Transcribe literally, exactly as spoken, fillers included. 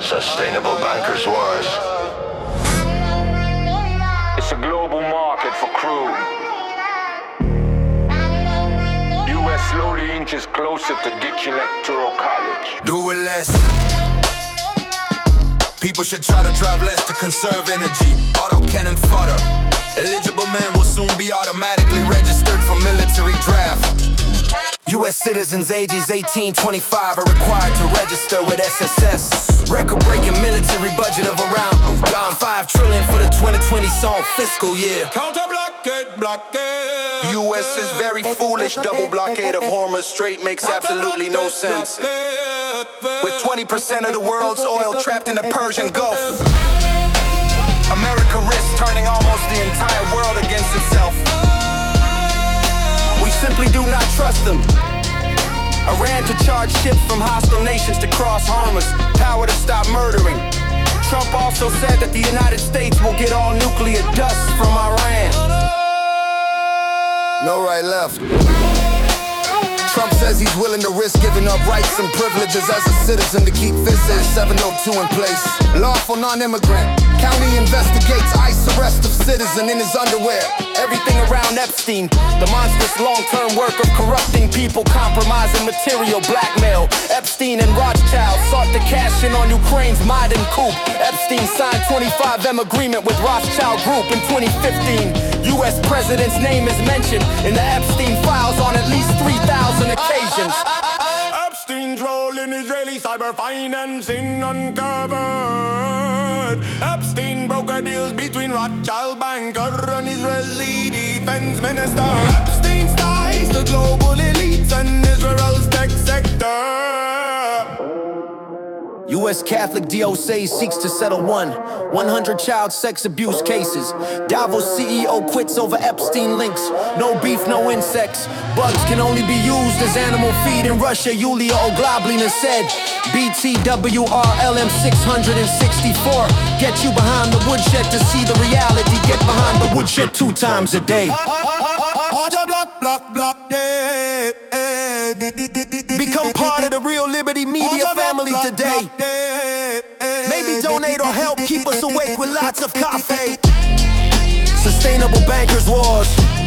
Sustainable Bankers Wars. It's a global market for crude. U S slowly inches closer to ditch electoral college. Do it less. People should try to drive less to conserve energy. Auto cannon fodder. Eligible men will soon be automatically registered for military draft. U S citizens ages eighteen to twenty-five are required to register with S S S. Record-breaking military budget of around five trillion dollars for the twenty twenty song fiscal year. Counter blockade, blockade. U S is very foolish. Double blockade of Hormuz Strait makes absolutely no sense. With twenty percent of the world's oil trapped in the Persian Gulf, America risks turning almost the entire world against itself. We simply do not trust them. Iran to charge ships from hostile nations to cross Hormuz. Power to stop murdering. Trump also said that the United States will get all nuclear dust from Iran. No right, left. Trump says he's willing to risk giving up rights and privileges as a citizen to keep Visit seven oh two in place. Lawful non-immigrant. County investigates ICE arrest of citizen in his underwear. Everything around Epstein. The monstrous long-term work of corrupting people, compromising material, blackmail. Epstein and Rothschild sought to cash in on Ukraine's Maidan coup. Epstein signed twenty-five M agreement with Rothschild Group in twenty fifteen. U S president's name is mentioned in the Epstein files on at least three thousand occasions. Epstein's role in Israeli cyber financing uncovered. Epstein broker deals between Rothschild banker and Israeli defense minister. Epstein's ties to global elites and Israel's tech sector. U S Catholic D O C seeks to settle one hundred child sex abuse cases. Davos C E O quits over Epstein links. No beef, no insects. Bugs can only be used as animal feed in Russia, Yulia Oglablina said. B T W R L M six sixty-four. Get you behind the woodshed to see the reality. Get behind the woodshed two times a day. Become part of the Real Liberty Media family today. Maybe donate or help keep us awake with lots of coffee. Sustainable Bankers Wars.